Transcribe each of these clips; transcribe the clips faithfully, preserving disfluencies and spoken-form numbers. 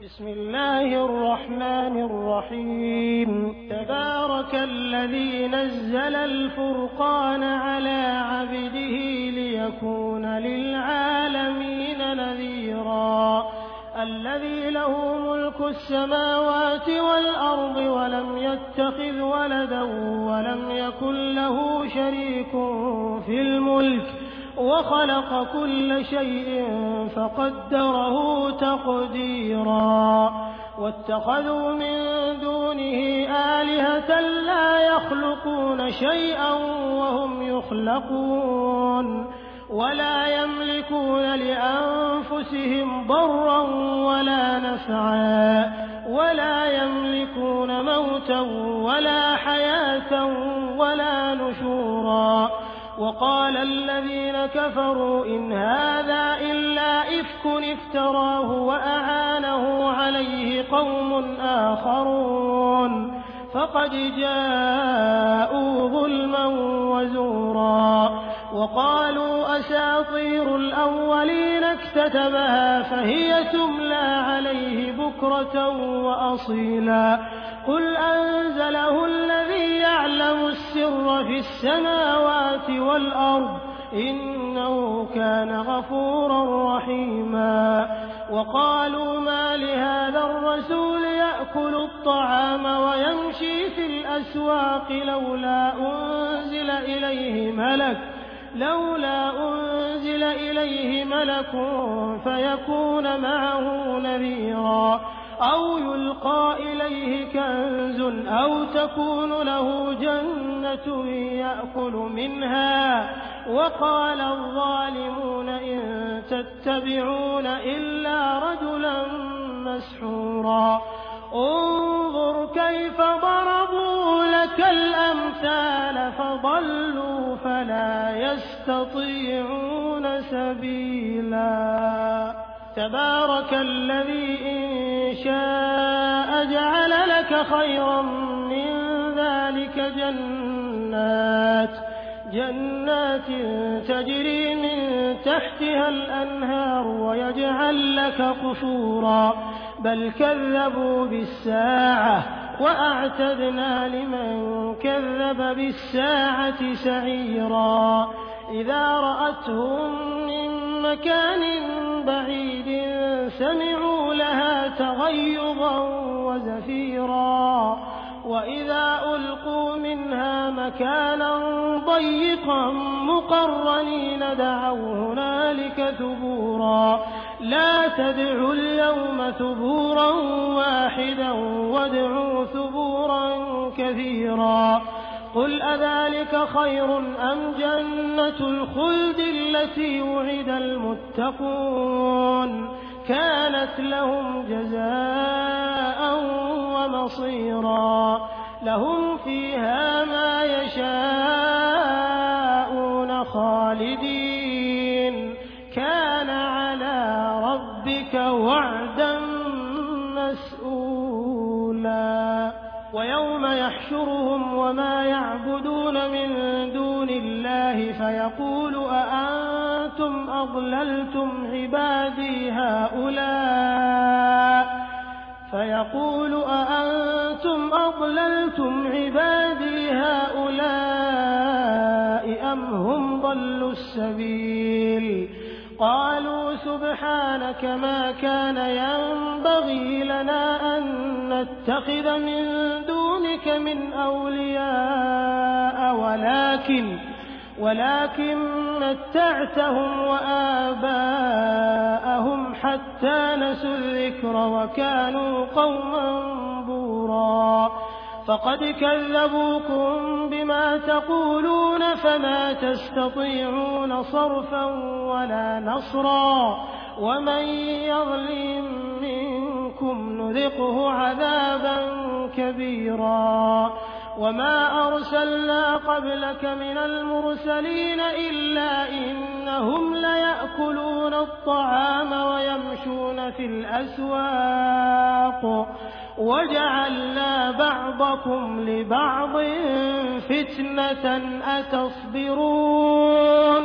بسم الله الرحمن الرحيم تبارك الذي نزل الفرقان على عبده ليكون للعالمين نذيرا الذي له ملك السماوات والأرض ولم يتخذ ولدا ولم يكن له شريك في الملك وخلق كل شيء فقدره تقديرا واتخذوا من دونه آلهة لا يخلقون شيئا وهم يخلقون ولا يملكون لأنفسهم ضرا ولا نفعا ولا يملكون موتا ولا حياة ولا نشورا وقال الذين كفروا إن هذا إلا إفك افتراه وأعانه عليه قوم آخرون فقد جاءوا ظلما وزورا وقالوا أساطير الأولين اكتتبها فهي تملى عليه بكرة وأصيلا قل أنزله الذي يعلم السر في السماوات والأرض إنه كان غفورا رحيما وقالوا ما لهذا الرسول يأكل الطعام ويمشي في الأسواق لولا أنزل إليه ملك لولا أنزل إليه ملك فيكون معه نذيرا أو يلقى إليه كنز أو تكون له جنة يأكل منها وقال الظالمون إن تتبعون إلا رجلا مسحورا انظر كيف ضربوا لك الأمثال فضلوا فلا يستطيعون سبيلا تبارك الذي إن شاء جعل لك خيرا من ذلك جنات جنات تجري من تحتها الأنهار ويجعل لك قصورا بل كذبوا بالساعة وأعتدنا لمن كذب بالساعة سعيرا إذا رأتهم من مكان بعيد سمعوا لها تغيظا وزفيرا وإذا ألقوا منها مكانا ضيقا مقرنين دعوا هنالك ثبورا لا تدعوا اليوم ثبورا واحدا وادعوا ثبورا كثيرا قل أذلك خير أم جنة الخلد التي وعد المتقون كانت لهم جزاء ومصيرا لهم فيها ما يشاءون خالدين كان على ربك وعدا مسئولا ويوم يحشرهم وما يعبدون من دون الله فيقول أأنتم أضللتم عبادي هؤلاء فيقول أأنتم أضللتم عبادي هؤلاء أم هم ضلوا السبيل قالوا سبحانك ما كان ينبغي لنا أن نتخذ من دونك من أولياء ولكن ولكن متعتهم وآباءهم حتى نسوا الذكر وكانوا قوما بورا فقد كذبوكم بما تقولون فما تستطيعون صرفا ولا نصرا ومن يظلم منكم نذقه عذابا كبيرا وما أرسلنا قبلك من المرسلين إلا إنهم ليأكلون الطعام ويمشون في الأسواق وجعلنا بعضكم لبعض فتنة أتصبرون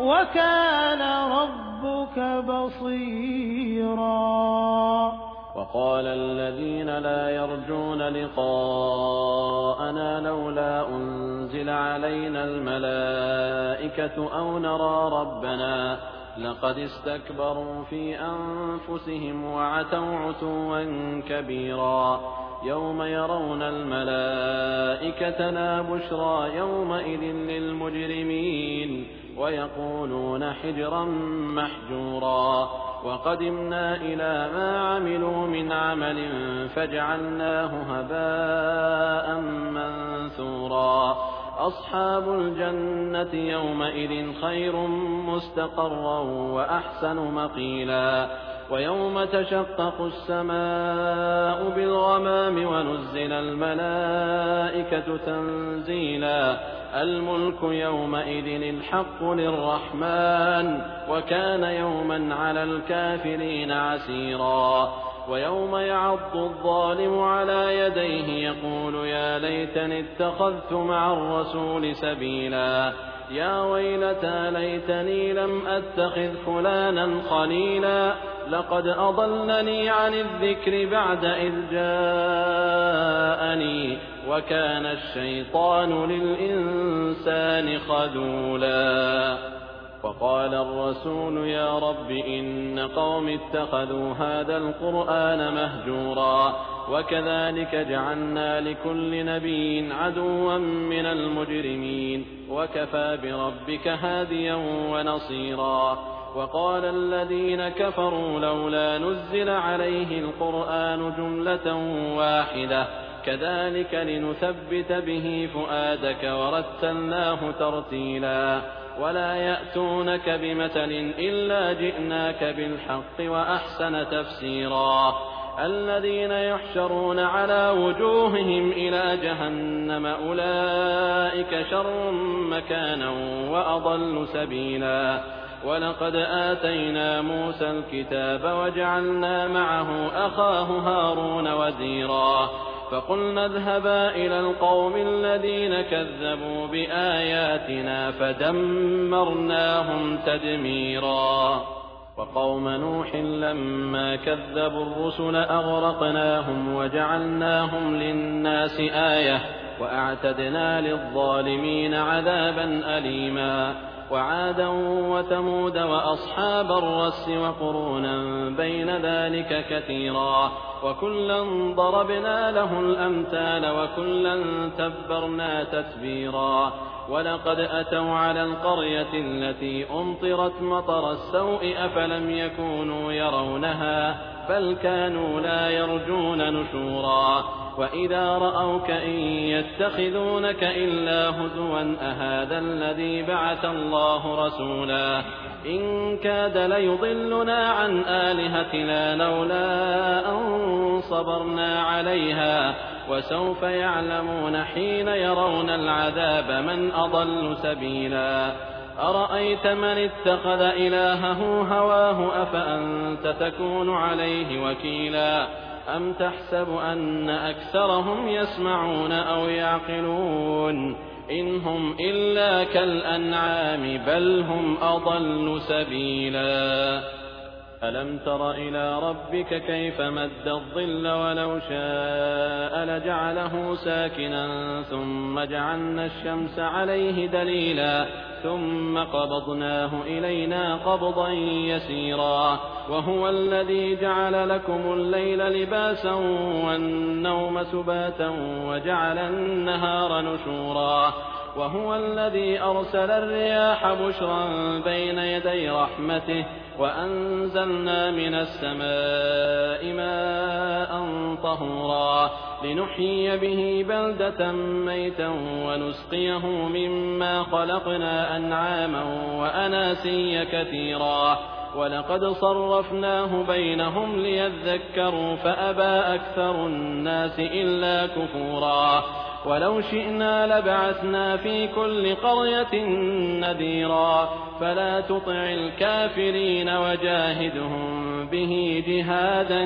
وكان ربك بصيرا. وقال الذين لا يرجون لقاءنا لولا أنزل علينا الملائكة أو نرى ربنا لقد استكبروا في أنفسهم وعتوا عتوا كبيرا يوم يرون الملائكة لا بشرى يومئذ للمجرمين ويقولون حجرا محجورا وقدمنا إلى ما عملوا من عمل فجعلناه هباء منثورا أصحاب الجنة يومئذ خير مستقرا وأحسن مقيلا ويوم تشقق السماء بالغمام ونزل الملائكة تنزيلا الملك يومئذ الحق للرحمن وكان يوما على الكافرين عسيرا ويوم يعض الظالم على يديه يقول يا ليتني اتخذت مع الرسول سبيلا يا ويلتى ليتني لم أتخذ فلانا خليلا لقد أضلني عن الذكر بعد إذ جاءني وكان الشيطان للإنسان خذولا وقال الرسول يا رب إن قوم اتخذوا هذا القرآن مهجورا وكذلك جعلنا لكل نبي عدوا من المجرمين وكفى بربك هاديا ونصيرا وقال الذين كفروا لولا نزل عليه القرآن جملة واحدة كذلك لنثبت به فؤادك ورتلناه ترتيلا ولا يأتونك بمثل إلا جئناك بالحق وأحسن تفسيرا الذين يحشرون على وجوههم إلى جهنم أولئك شر مكانا وأضل سبيلا ولقد آتينا موسى الكتاب وجعلنا معه أخاه هارون وزيرا فقلنا اذهبا إلى القوم الذين كذبوا بآياتنا فدمرناهم تدميرا وقوم نوح لما كذبوا الرسل أغرقناهم وجعلناهم للناس آية وأعتدنا للظالمين عذابا أليما وعادا وثمود وأصحاب الرس وقرونا بين ذلك كثيرا وكلا ضربنا له الأمثال وكلا تبرنا تتبيرا ولقد أتوا على القرية التي أمطرت مطر السوء أفلم يكونوا يرونها بل كانوا لا يرجون نشورا وإذا رأوك إن يتخذونك إلا هزوا أهذا الذي بعث الله رسولا إن كاد ليضلنا عن آلهتنا لولا أن صبرنا عليها وسوف يعلمون حين يرون العذاب من أضل سبيلا أرأيت من اتخذ إلهه هواه أفأنت تكون عليه وكيلا أم تحسب أن أكثرهم يسمعون أو يعقلون إن هم إلا كالأنعام بل هم أضل سبيلا ألم تر إلى ربك كيف مد الظل ولو شاء لجعله ساكنا ثم جعلنا الشمس عليه دليلا ثم قبضناه إلينا قبضا يسيرا وهو الذي جعل لكم الليل لباسا والنوم سباتا وجعل النهار نشورا وهو الذي أرسل الرياح بشرا بين يدي رحمته وأنزلنا من السماء ماء طهورا لنحيي به بلدة ميتا ونسقيه مما خلقنا أنعاما وأناسيا كثيرا ولقد صرفناه بينهم ليذكروا فأبى أكثر الناس إلا كفورا ولو شئنا لبعثنا في كل قرية نذيرا فلا تطع الكافرين وجاهدهم به جهادا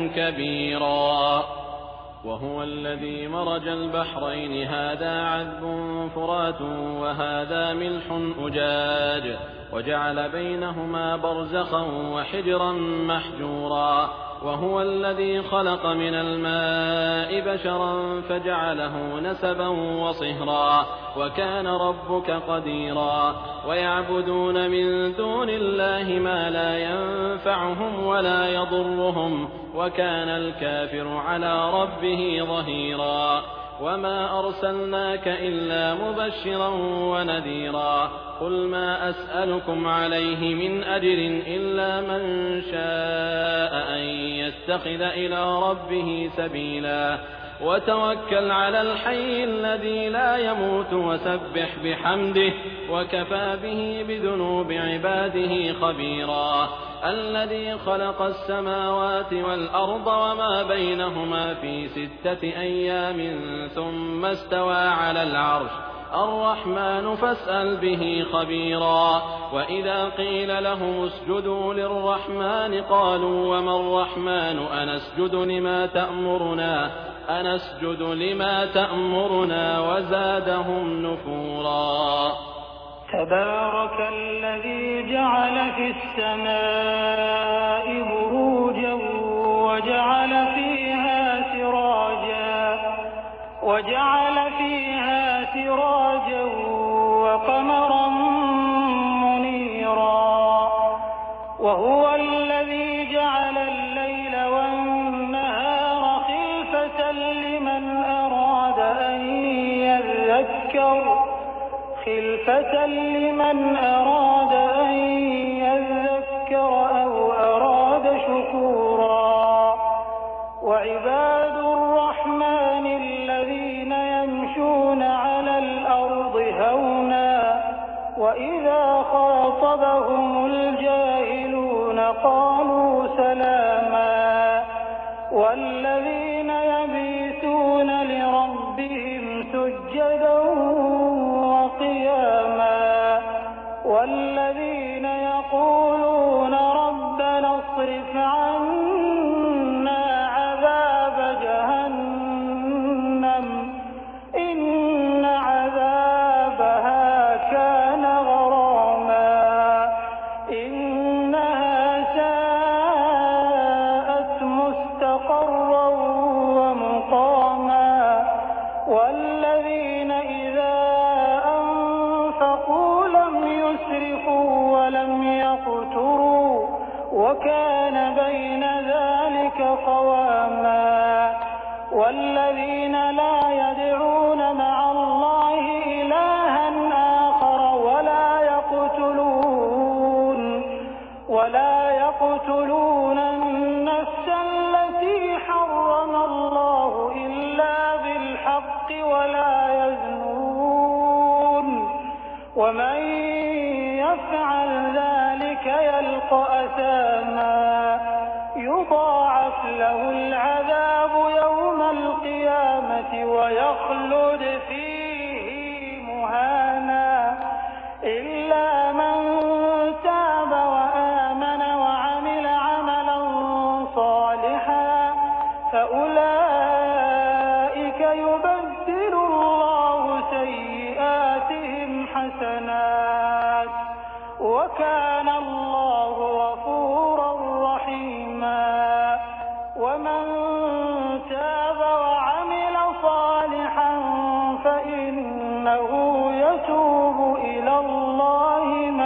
كبيرا وهو الذي مرج البحرين هذا عذب فرات وهذا ملح أجاج وجعل بينهما برزخا وحجرا محجورا وهو الذي خلق من الماء بشرا فجعله نسبا وصهرا وكان ربك قديرا ويعبدون من دون الله ما لا ينفعهم ولا يضرهم وكان الكافر على ربه ظهيرا وما أرسلناك إلا مبشرا ونذيرا قل ما أسألكم عليه من أجر إلا من شاء أن يتخذ إلى ربه سبيلا وتوكل على الحي الذي لا يموت وسبح بحمده وكفى به بذنوب عباده خبيرا الذي خلق السماوات والأرض وما بينهما في ستة أيام ثم استوى على العرش الرحمن فاسأل به خبيرا وإذا قيل لهم اسجدوا للرحمن قالوا وما الرحمن أنسجد لما تأمرنا أنسجد لما تأمرنا وزادهم نفورا تبارك الذي جعل في السماء بروجا وجعل فيها سراجا وجعل فيها سراجا وقمرا منيرا وهو الذي جعل الليل والنهار خلفة لمن أراد أن يذكر خلفة لمن أراد أن يذكر أو أراد شكورا وعباد الرحمن الذين يمشون على الأرض هونا وإذا خاطبهم الجاهلون قالوا سلاما والذين يبيتون لربهم سجدا وقياما والذين يقولون ربنا اصرف عنا عذاب جهنم إن عذابها كان غراما إنها ساءت مستقرا ومقاما والذين إذا أنفقوا لم يسرفوا ولم يقتروا وكان بين ذلك قواما والذين لا يدعون مع الله إلها آخر ولا يقتلون ولا يقتلون النفس التي حرم الله إلا بالحق ولا يزنون ومن يفعل ذلك يلقى أثاما يضاعف له العذاب يوم القيامة ويخلد فيه مهانا إلا من تاب وآمن وعمل عملا صالحا فأولئك يبدل الله سيئاتهم حسنات وكان الله غفورا رحيما ومن تاب وعمل صالحا فإنه يتوب إلى الله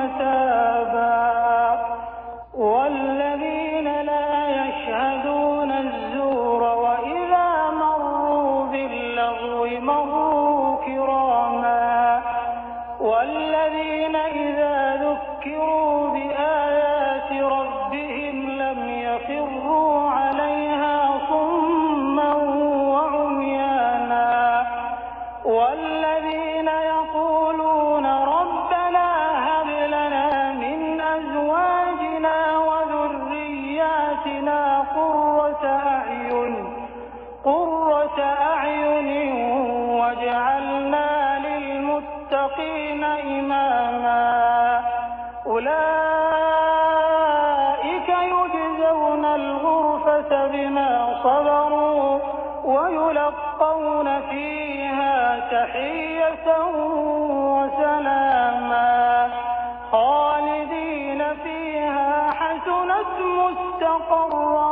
متابا والذين لا يشهدون الزور وإذا مروا باللغو مروا كراما والذين إذا ذكروا بآيات ربهم لم يخروا عليها صما وعميانا والذين يقولون ربنا هب لنا من أزواجنا وذرياتنا قرة أعين قرة أعين واجعلنا للمتقين إماما أولئك يجزون الغرفة بما صبروا ويلقون فيها تحية وسلاما خالدين مُسْتَقَرًّا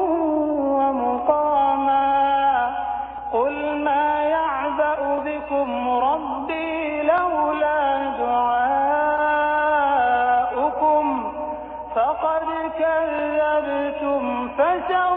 وَمُقَامًا قُلْ مَا يَعْبَأُ بِكُمْ رَبِّي لَوْلَا دُعَاؤُكُمْ فَقَدْ كَذَّبْتُمْ فَسَوْفَ